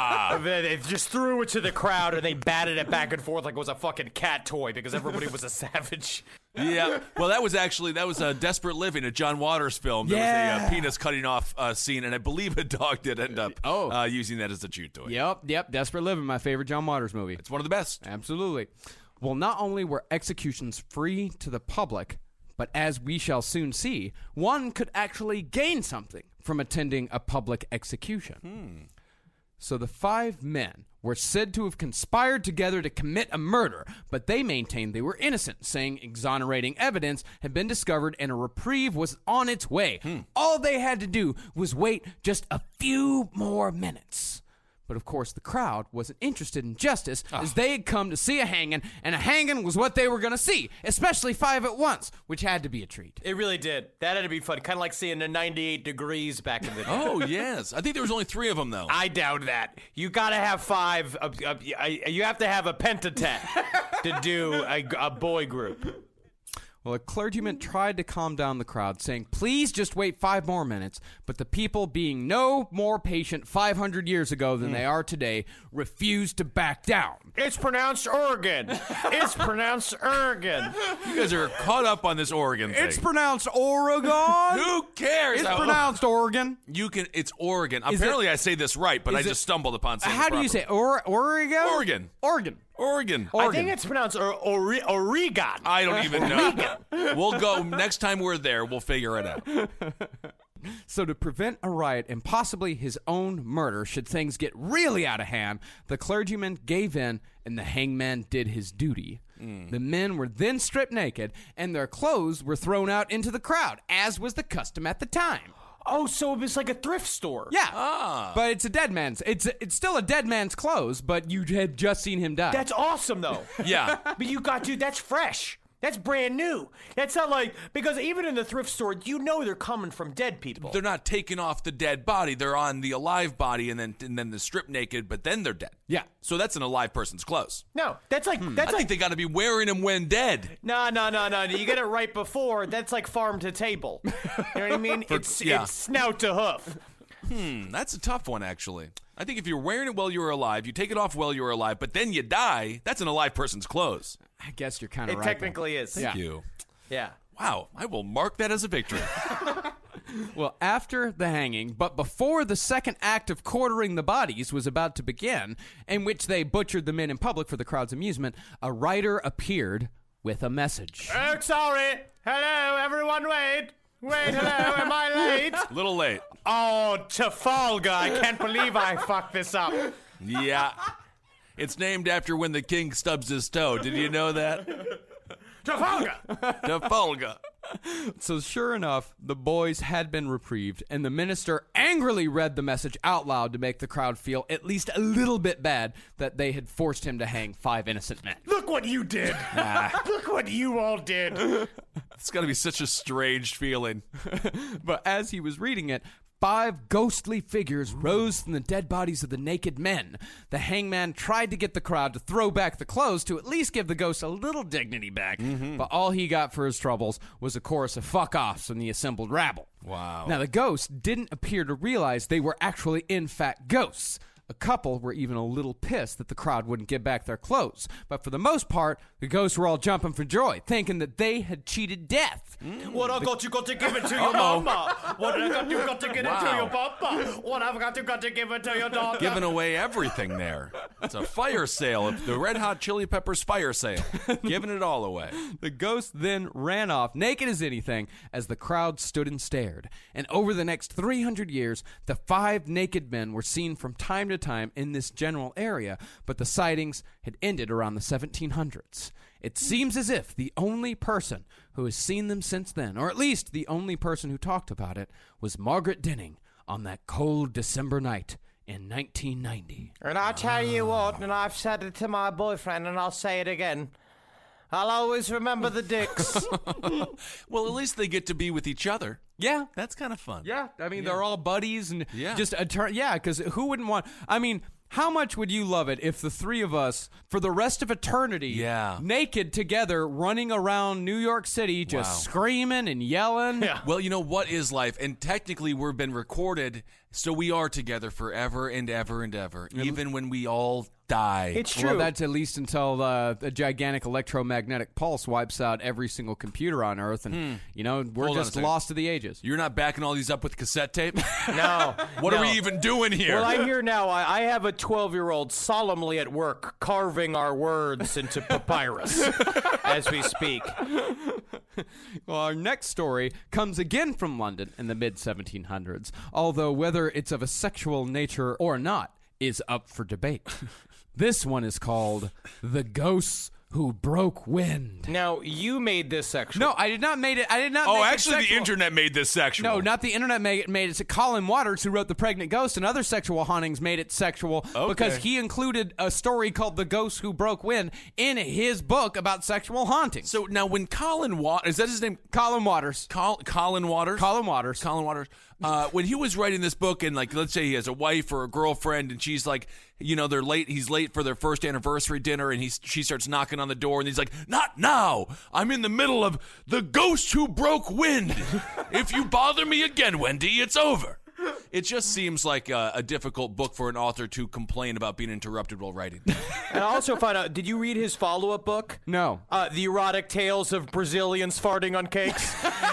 They just threw it to the crowd and they batted it back and forth like it was a fucking cat toy because everybody was a savage. Yeah. Well, that was Desperate Living, a John Waters film. There was a penis cutting off scene, and I believe a dog did end up using that as a chew toy. Yep. Desperate Living, my favorite John Waters movie. It's one of the best. Absolutely. Well, not only were executions free to the public, but as we shall soon see, one could actually gain something from attending a public execution. So the 5 men were said to have conspired together to commit a murder, but they maintained they were innocent, saying exonerating evidence had been discovered and a reprieve was on its way. All they had to do was wait just a few more minutes. But of course, the crowd wasn't interested in justice, as they had come to see a hanging, and a hanging was what they were going to see, especially 5 at once, which had to be a treat. It really did. That had to be fun. Kind of like seeing the 98 Degrees back in the day. Oh, yes. I think there was only 3 of them, though. I doubt that. You got to have 5. You have to have a pentatet to do a boy group. Well, a clergyman tried to calm down the crowd, saying, "Please just wait 5 more minutes." But the people, being no more patient 500 years ago than they are today, refused to back down. It's pronounced Oregon. It's pronounced Oregon. You guys are caught up on this Oregon thing. It's pronounced Oregon. Who cares? It's pronounced Oregon. It's Oregon. Apparently, I say this right, but I just stumbled upon saying How do you say Oregon? Oregon. I think it's pronounced Oregon. I don't even know. We'll go next time we're there. We'll figure it out. So to prevent a riot and possibly his own murder should things get really out of hand, the clergyman gave in and the hangman did his duty. The men were then stripped naked and their clothes were thrown out into the crowd, as was the custom at the time. Oh, so it was like a thrift store. Yeah, but it's a dead man's. It's still a dead man's clothes, but you had just seen him die. That's awesome, though. Yeah. But that's fresh. That's brand new. That's not like, because even in the thrift store, you know they're coming from dead people. They're not taking off the dead body. They're on the alive body and then the strip naked, but then they're dead. Yeah. So that's an alive person's clothes. No, that's like, I think they got to be wearing them when dead. No. You get it right before. That's like farm to table. You know what I mean? It's snout to hoof. That's a tough one, actually. I think if you're wearing it while you're alive, you take it off while you're alive, but then you die, that's an alive person's clothes. I guess you're kind of It right. technically is. Thank you. Yeah. Wow, I will mark that as a victory. Well, after the hanging, but before the second act of quartering the bodies was about to begin, in which they butchered the men in public for the crowd's amusement, a writer appeared with a message. Oh, sorry. Hello, everyone, wait. Wait, hello, am I late? Little late. Oh, Trafalgar, I can't believe I fucked this up. Yeah. It's named after when the king stubs his toe. Did you know that? Trafalgar. So sure enough, the boys had been reprieved, and the minister angrily read the message out loud to make the crowd feel at least a little bit bad that they had forced him to hang 5 innocent men. Look what you did. Look what you all did. It's got to be such a strange feeling. But as he was reading it, 5 ghostly figures rose from the dead bodies of the naked men. The hangman tried to get the crowd to throw back the clothes to at least give the ghosts a little dignity back, but all he got for his troubles was a chorus of fuck-offs from the assembled rabble. Wow. Now, the ghosts didn't appear to realize they were actually, in fact, ghosts. A couple were even a little pissed that the crowd wouldn't give back their clothes. But for the most part, the ghosts were all jumping for joy, thinking that they had cheated death. What I got, you got to give it to your mama. What I got, you got to give it to your papa. What I've got, you got to give it to your daughter. Giving away everything there. It's a fire sale. The Red Hot Chili Peppers fire sale. Giving it all away. The ghost then ran off, naked as anything, as the crowd stood and stared. And over the next 300 years, the 5 naked men were seen from time to time in this general area, but the sightings had ended around the 1700s. It seems as if the only person who has seen them since then, or at least the only person who talked about it, was Margaret Denning on that cold December night in 1990. And I tell you what, and I've said it to my boyfriend, and I'll say it again. I'll always remember the dicks. Well, at least they get to be with each other. Yeah. That's kind of fun. Yeah. I mean, they're all buddies and Yeah. just yeah, because who wouldn't want... I mean... How much would you love it if the three of us, for the rest of eternity, naked together, running around New York City, just screaming and yelling? Yeah. Well, you know, what is life? And technically, we've been recorded, so we are together forever and ever and ever, even when we all die. It's true. Well, that's at least until a gigantic electromagnetic pulse wipes out every single computer on Earth, and, you know, we're Hold on just a second. lost to the ages. You're not backing all these up with cassette tape? No. What are we even doing here? Well, I hear now I have a 12-year-old solemnly at work carving our words into papyrus as we speak. Well, our next story comes again from London in the mid-1700s, although whether it's of a sexual nature or not is up for debate. This one is called The Ghosts Who Broke Wind. Now, you made this sexual. No, I did not make it. I did not Oh, make it actually, the sexual. internet made this sexual. No, not the internet made it. It's Colin Waters, who wrote The Pregnant Ghost and other sexual hauntings, made it sexual because he included a story called The Ghosts Who Broke Wind in his book about sexual hauntings. So now, when Colin Waters, is that his name? Colin Waters. Colin Waters? Colin Waters. Colin Waters. When he was writing this book, and like, let's say he has a wife or a girlfriend, and she's like, you know, they're late. He's late for their first anniversary dinner, and she starts knocking on the door, and he's like, "Not now! I'm in the middle of The Ghost Who Broke Wind. If you bother me again, Wendy, it's over." It just seems like a difficult book for an author to complain about being interrupted while writing. And I also found out, did you read his follow-up book? No. The Erotic Tales of Brazilians Farting on Cakes?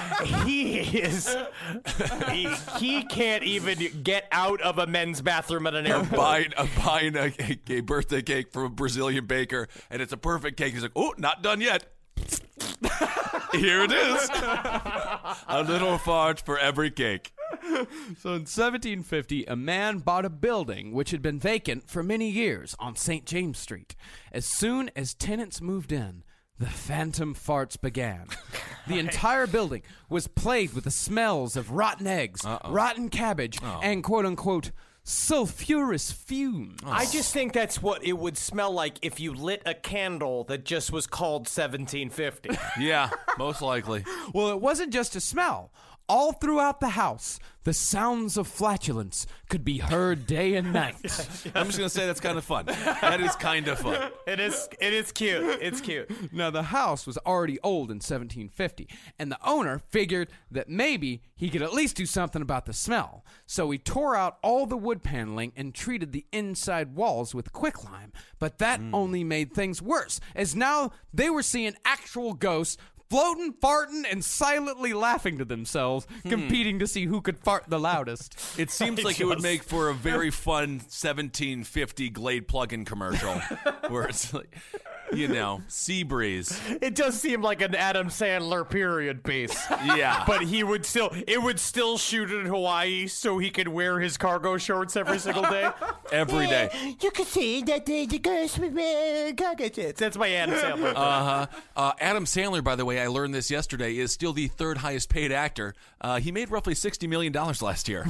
He can't even get out of a men's bathroom at an airport. buying a birthday cake from a Brazilian baker, and it's a perfect cake. He's like, "Oh, not done yet." Here it is. A little fart for every cake. So in 1750, a man bought a building which had been vacant for many years on St. James Street. As soon as tenants moved in, the phantom farts began. The entire building was plagued with the smells of rotten eggs, rotten cabbage, and quote-unquote sulfurous fumes. I just think that's what it would smell like if you lit a candle that just was called 1750. Yeah, most likely. Well, it wasn't just a smell. All throughout the house, the sounds of flatulence could be heard day and night. I'm just going to say that's kind of fun. That is kind of fun. It is cute. It's cute. Now, the house was already old in 1750, and the owner figured that maybe he could at least do something about the smell. So he tore out all the wood paneling and treated the inside walls with quicklime. But that only made things worse, as now they were seeing actual ghosts floating, farting, and silently laughing to themselves, competing to see who could fart the loudest. It seems like it would make for a very fun 1750 Glade plug-in commercial, where it's like, you know, sea breeze. It does seem like an Adam Sandler period piece. Yeah. But it would still shoot in Hawaii so he could wear his cargo shorts every single day. Every day. You can see that the ghost with cargo shorts. That's my Adam Sandler. Adam Sandler, by the way, I learned this yesterday, is still the third highest paid actor. He made roughly $60 million last year.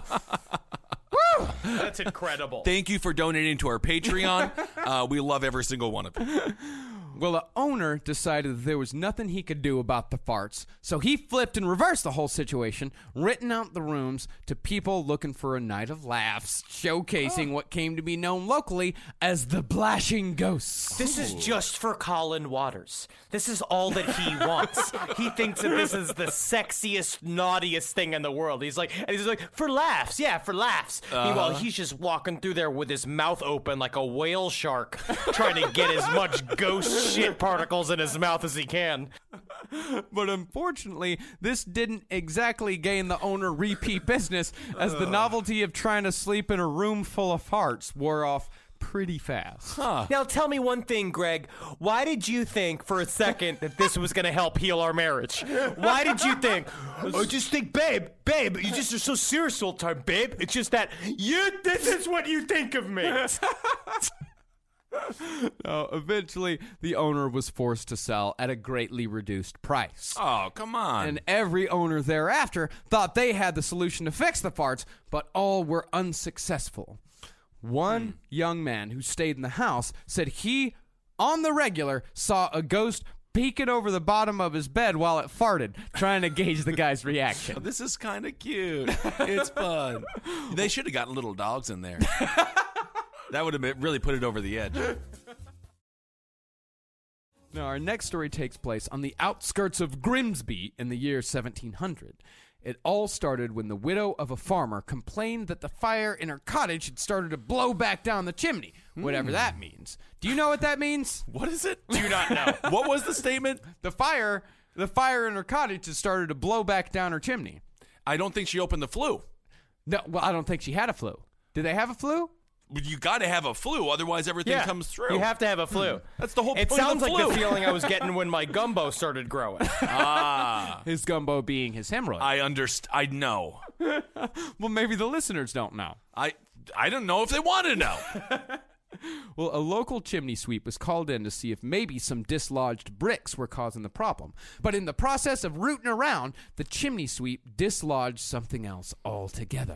That's incredible. Thank you for donating to our Patreon. We love every single one of you. Well, the owner decided that there was nothing he could do about the farts, so he flipped and reversed the whole situation, renting out the rooms to people looking for a night of laughs, showcasing what came to be known locally as the Blashing Ghosts. This is just for Colin Waters. This is all that he wants. He thinks that this is the sexiest, naughtiest thing in the world. He's like, for laughs. Yeah, for laughs. Meanwhile, he's just walking through there with his mouth open like a whale shark, trying to get as much ghost shit particles in his mouth as he can. But unfortunately, this didn't exactly gain the owner repeat business, as the novelty of trying to sleep in a room full of farts wore off pretty fast. Now tell me one thing, Greg. Why did you think for a second that this was going to help heal our marriage? Why did you think? I just think, babe, you just are so serious all the time, babe. It's just that this is what you think of me. Eventually, the owner was forced to sell at a greatly reduced price. Oh, come on. And every owner thereafter thought they had the solution to fix the farts, but all were unsuccessful. One young man who stayed in the house said he, on the regular, saw a ghost peeking over the bottom of his bed while it farted, trying to gauge the guy's reaction. This is kind of cute. It's fun. They should have gotten little dogs in there. That would have really put it over the edge. Now, our next story takes place on the outskirts of Grimsby in the year 1700. It all started when the widow of a farmer complained that the fire in her cottage had started to blow back down the chimney, whatever that means. Do you know what that means? What is it? Do not know. What was the statement? The fire in her cottage had started to blow back down her chimney. I don't think she opened the flue. No, well, I don't think she had a flue. Did they have a flue? You got to have a flue, otherwise everything comes through. You have to have a flue. That's the whole It point of sounds the like flue. the feeling I was getting when my gumbo started growing. His gumbo being his hemorrhoid. I know. Well, maybe the listeners don't know. I don't know if they want to know. Well, a local chimney sweep was called in to see if maybe some dislodged bricks were causing the problem. But in the process of rooting around, the chimney sweep dislodged something else altogether.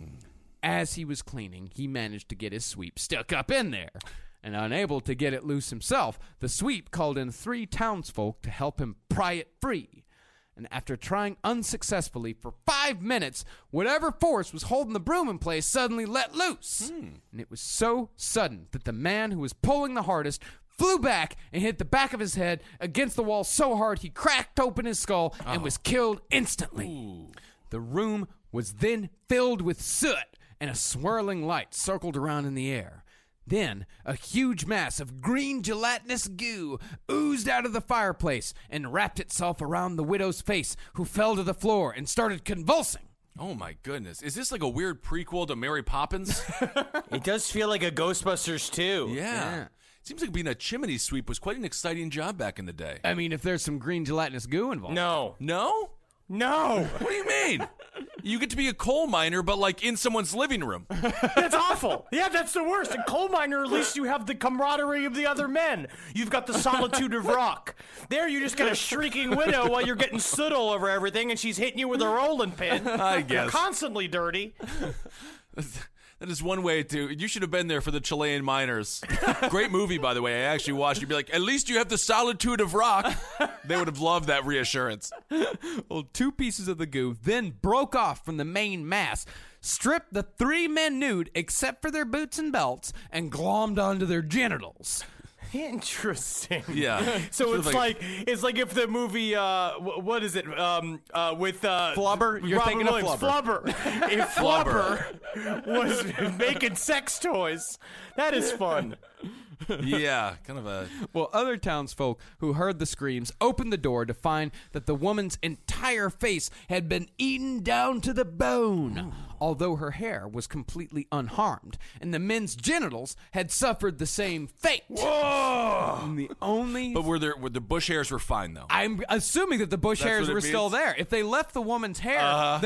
As he was cleaning, he managed to get his sweep stuck up in there. And unable to get it loose himself, the sweep called in 3 townsfolk to help him pry it free. And after trying unsuccessfully for 5 minutes, whatever force was holding the broom in place suddenly let loose. And it was so sudden that the man who was pulling the hardest flew back and hit the back of his head against the wall so hard he cracked open his skull and was killed instantly. The room was then filled with soot, and a swirling light circled around in the air. Then, a huge mass of green gelatinous goo oozed out of the fireplace and wrapped itself around the widow's face, who fell to the floor and started convulsing. Oh my goodness. Is this like a weird prequel to Mary Poppins? It does feel like a Ghostbusters too. Yeah. Seems like being a chimney sweep was quite an exciting job back in the day. I mean, if there's some green gelatinous goo involved. No. No? No. What do you mean? You get to be a coal miner, but like in someone's living room. That's awful. Yeah, that's the worst. In coal miner, at least you have the camaraderie of the other men. You've got the solitude of rock. There, you just got a shrieking widow while you're getting soot all over everything, and she's hitting you with a rolling pin. I guess. You're constantly dirty. That is one way to... You should have been there for the Chilean miners. Great movie, by the way. I actually watched. You'd be like, at least you have the solitude of rock. They would have loved that reassurance. Well, 2 pieces of the goo then broke off from the main mass, stripped the 3 men nude except for their boots and belts, and glommed onto their genitals. Interesting. Yeah. So Sort of it's like if the movie what is it with Flubber? You're Robin thinking of Williams, Flubber. If Flubber was making sex toys, that is fun. Yeah, kind of a... Well, other townsfolk who heard the screams opened the door to find that the woman's entire face had been eaten down to the bone, although her hair was completely unharmed, and the men's genitals had suffered the same fate. Whoa! And the only... But were the bush hairs were fine, though? I'm assuming that the bush That's hairs what it were still means? there. If they left the woman's hair,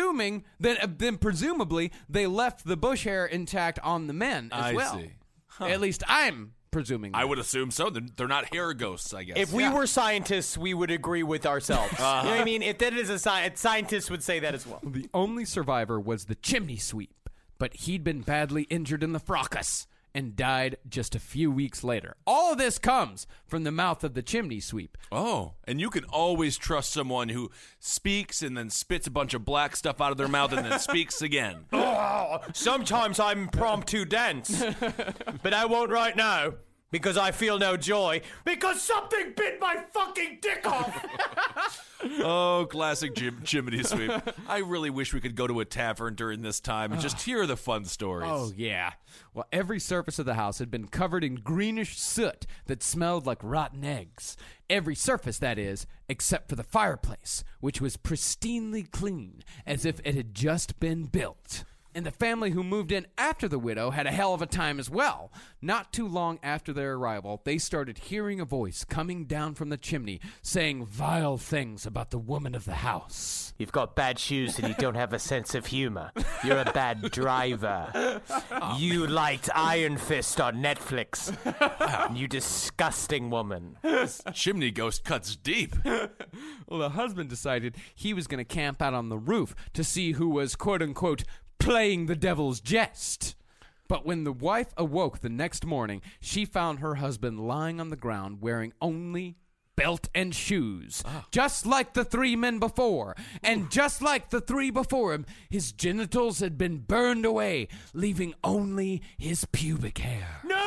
then presumably they left the bush hair intact on the men as I well. see. At least I'm presuming that. I would assume so. They're not hair ghosts, I guess. If we were scientists, we would agree with ourselves. You know what I mean? If that is a science, scientists would say that as well. The only survivor was the chimney sweep, but he'd been badly injured in the fracas and died just a few weeks later. All of this comes from the mouth of the chimney sweep. Oh, and you can always trust someone who speaks and then spits a bunch of black stuff out of their mouth and then speaks again. Oh, sometimes I'm impromptu dense, but I won't right now because I feel no joy because something bit my fucking dick off. Oh, classic chimney sweep. I really wish we could go to a tavern during this time and just hear the fun stories. Oh, yeah. Well, every surface of the house had been covered in greenish soot that smelled like rotten eggs. Every surface, that is, except for the fireplace, which was pristinely clean, as if it had just been built. And the family who moved in after the widow had a hell of a time as well. Not too long after their arrival, they started hearing a voice coming down from the chimney saying vile things about the woman of the house. You've got bad shoes and you don't have a sense of humor. You're a bad driver. You liked Iron Fist on Netflix. You disgusting woman. Chimney ghost cuts deep. Well, the husband decided he was going to camp out on the roof to see who was, quote-unquote, playing the devil's jest. But when the wife awoke the next morning, she found her husband lying on the ground wearing only belt and shoes, just like the 3 men before. And just like the 3 before him, his genitals had been burned away, leaving only his pubic hair. No!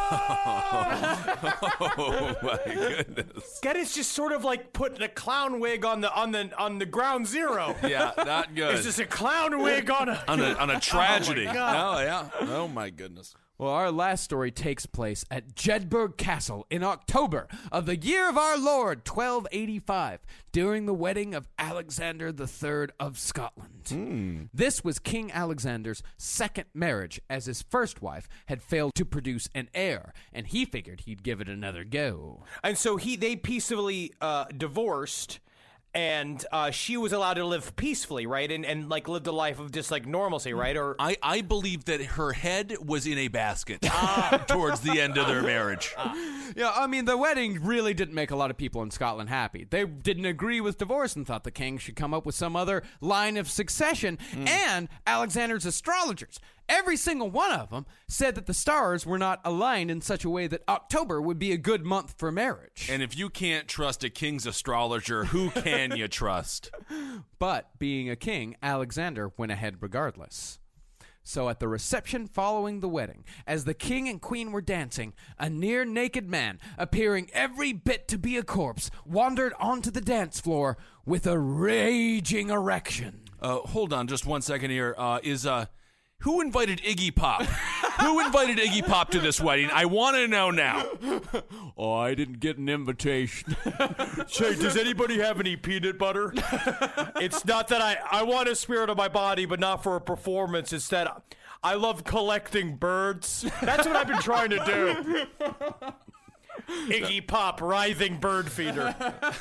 Oh my goodness. That is just sort of like putting a clown wig on the ground zero. Yeah, not good. It's just a clown wig on a tragedy. Oh, my God. Oh yeah. Oh my goodness. Well, our last story takes place at Jedburgh Castle in October of the year of our Lord, 1285, during the wedding of Alexander III of Scotland. This was King Alexander's second marriage, as his first wife had failed to produce an heir, and he figured he'd give it another go. And so they peacefully divorced, and she was allowed to live peacefully, right? And like lived a life of just like normalcy, right? Or I believe that her head was in a basket towards the end of their marriage. Yeah, I mean, the wedding really didn't make a lot of people in Scotland happy. They didn't agree with divorce and thought the king should come up with some other line of succession. And Alexander's astrologers, every single one of them, said that the stars were not aligned in such a way that October would be a good month for marriage. And if you can't trust a king's astrologer, who can you trust? But being a king, Alexander went ahead regardless. So at the reception following the wedding, as the king and queen were dancing, a near-naked man, appearing every bit to be a corpse, wandered onto the dance floor with a raging erection. Hold on just 1 second here. Who invited Iggy Pop? Who invited Iggy Pop to this wedding? I want to know now. Oh, I didn't get an invitation. Say, does anybody have any peanut butter? It's not that I want a spirit of my body, but not for a performance. It's that I love collecting birds. That's what I've been trying to do. Iggy Pop, writhing bird feeder.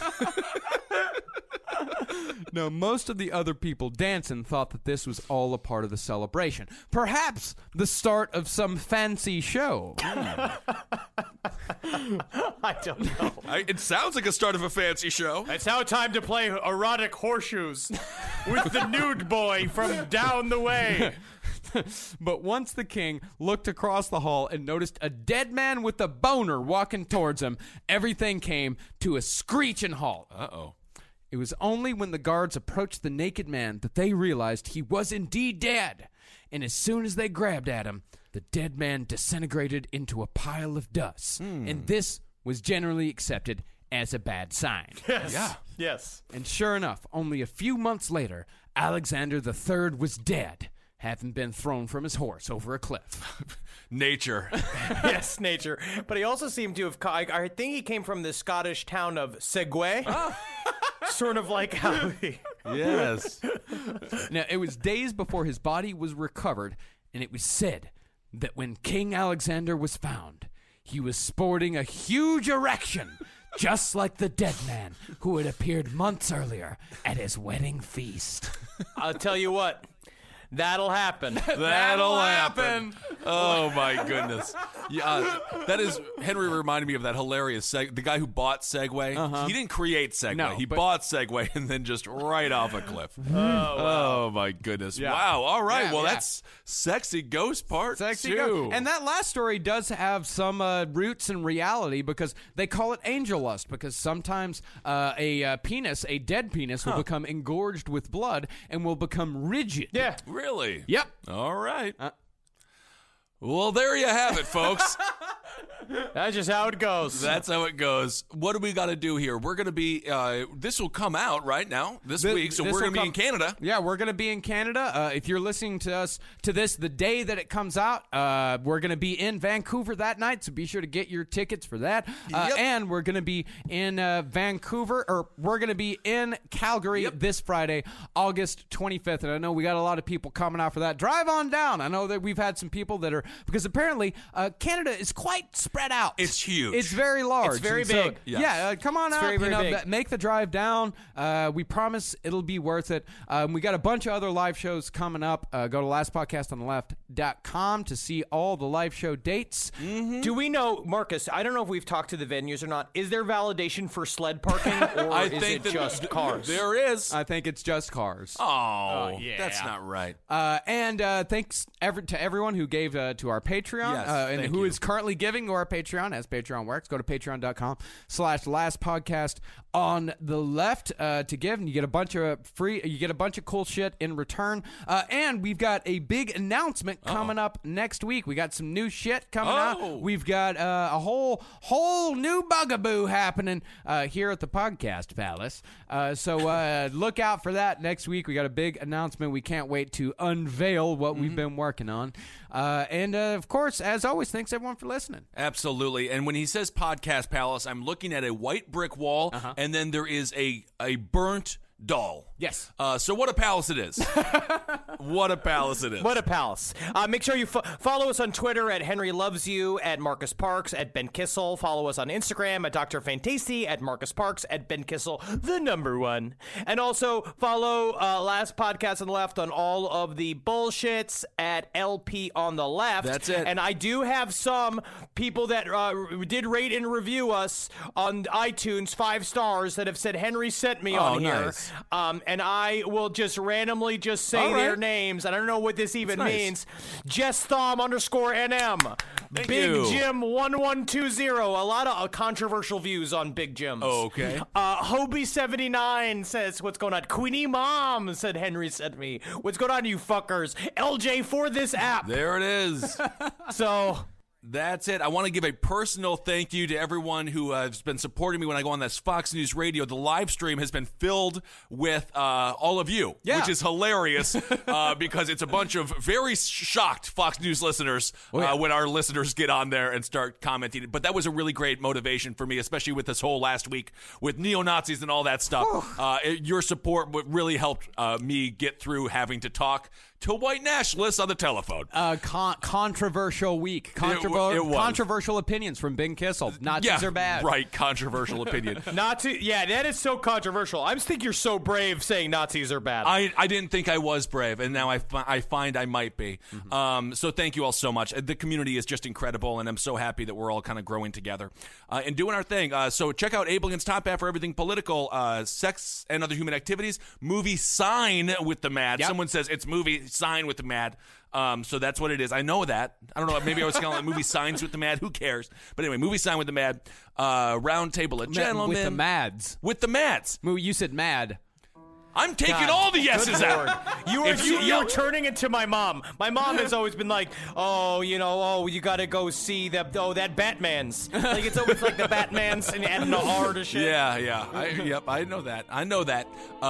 Now, most of the other people dancing thought that this was all a part of the celebration. Perhaps the start of some fancy show. I don't know. It sounds like a start of a fancy show. It's now time to play erotic horseshoes with the nude boy from down the way. But once the king looked across the hall and noticed a dead man with a boner walking towards him, everything came to a screeching halt. Uh-oh. It was only when the guards approached the naked man that they realized he was indeed dead. And as soon as they grabbed at him, the dead man disintegrated into a pile of dust. And this was generally accepted as a bad sign. Yes. Yeah. Yes. And sure enough, only a few months later, Alexander III was dead, having been thrown from his horse over a cliff. Nature. Yes, nature. But he also seemed to have... I think he came from the Scottish town of Segway. Sort of like how he... Yes. Now, it was days before his body was recovered, and it was said that when King Alexander was found, he was sporting a huge erection, just like the dead man who had appeared months earlier at his wedding feast. I'll tell you what. That'll happen. That'll happen. Oh my goodness. Yeah, that is. Henry reminded me of that hilarious the guy who bought Segway. He didn't create Segway. No, he but- bought Segway and then just right off a cliff. Oh my goodness. Yeah. Wow. All right. Yeah, well, yeah. that's Sexy Ghost Part 2. And that last story does have some roots in reality because they call it angel lust because sometimes a dead penis, will become engorged with blood and will become rigid. Yeah. Really? Yep. All right. Well, there you have it, folks. That's just how it goes. That's how it goes. What do we got to do here? We're going to be, this will come out right now this week, so we're going to be in Canada. Yeah, we're going to be in Canada. If you're listening to this the day that it comes out, we're going to be in Vancouver that night, so be sure to get your tickets for that. And we're going to be in Vancouver, or we're going to be in Calgary this Friday, August 25th. And I know we got a lot of people coming out for that. Drive on down. I know that we've had some people that are, because apparently Canada is quite spread out. It's huge. It's very large. It's very And so, big. Yeah, come on out. very, very big. Make the drive down. We promise it'll be worth it. We got a bunch of other live shows coming up. Go to lastpodcastontheleft.com to see all the live show dates. Do we know, Marcus, I don't know if we've talked to the venues or not. Is there validation for sled parking, or I is think it just cars? There is. I think it's just cars. Oh, that's not right. And thanks to everyone who gave to our Patreon Yes, and thank who you. is currently giving to our Patreon, as Patreon works. Go to patreon.com/lastpodcast on the left to give, and you get a bunch of cool shit in return. And we've got a big announcement coming up next week. We got some new shit coming out. We've got a whole new bugaboo happening here at the Podcast Palace. So look out for that next week. We got a big announcement. We can't wait to unveil what we've been working on. And of course, as always, thanks everyone for listening. Absolutely. And when he says Podcast Palace, I'm looking at a white brick wall, and then there is a burnt doll. Yes. So what a palace it is. What a palace it is. What a palace. Make sure you follow us on Twitter at Henry Loves You, at Marcus Parks, at Ben Kissel. Follow us on Instagram at Dr. Fantasy, at Marcus Parks, at Ben Kissel, the #1. And also follow Last Podcast on the Left on all of the bullshits at LP on the Left. That's it. And I do have some people that did rate and review us on iTunes, 5 stars, that have said Henry sent me on here. Nice. And I will just randomly just say their names. I don't know what this even means. Jess Thom _NM. Thank Big you. Jim 1120. A lot of controversial views on Big Jim's. Okay. Hobie79 says, what's going on? Queenie Mom said Henry sent me. What's going on, you fuckers? LJ for this app. There it is. So... That's it. I want to give a personal thank you to everyone who has been supporting me when I go on this Fox News Radio. The live stream has been filled with all of you, which is hilarious because it's a bunch of very shocked Fox News listeners when our listeners get on there and start commenting. But that was a really great motivation for me, especially with this whole last week with neo-Nazis and all that stuff. Your support really helped me get through having to talk to white nationalists on the telephone. Controversial week. It was. Controversial opinions from Ben Kissel. Nazis are bad. Right, controversial opinion. that is so controversial. I just think you're so brave saying Nazis are bad. I didn't think I was brave, and now I find I might be. So thank you all so much. The community is just incredible, and I'm so happy that we're all kind of growing together and doing our thing. So check out Abe Lincoln's Top Hat for everything political, sex, and other human activities. Movie Sign with the Mad. Someone says it's Movie Sign with the Mad. So that's what it is. I know that. I don't know. Maybe I was calling it Movie Signs with the Mad. Who cares? But anyway, Movie Sign with the Mad. Round Table of Gentlemen. With the Mads. With the Mads. You said mad. I'm taking all the yeses out. You're turning into my mom. My mom has always been like, you got to go see that Batman's. Like, it's always like the Batman's and adding the R to shit. Yeah. I know that.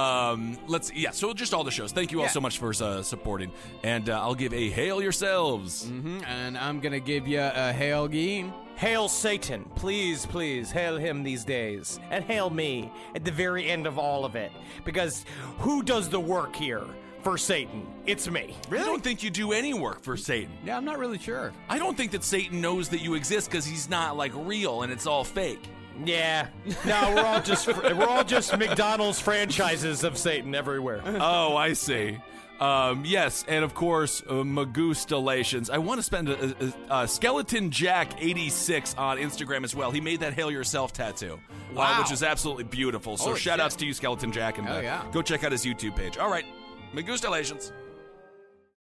So just all the shows. Thank you all so much for supporting. And I'll give a hail yourselves. And I'm going to give you a hail Geen. Hail Satan. Please, please, hail him these days. And hail me at the very end of all of it. Because who does the work here for Satan? It's me. Really? I don't think you do any work for Satan. Yeah, I'm not really sure. I don't think that Satan knows that you exist because he's not, like, real and it's all fake. Yeah. No, we're all just McDonald's franchises of Satan everywhere. Oh, I see. Yes, and of course, Magustallations. I want to spend a Skeleton Jack 86 on Instagram as well. He made that Hail Yourself tattoo, which is absolutely beautiful. So shout outs to you, Skeleton Jack, and go check out his YouTube page. All right, Magustallations.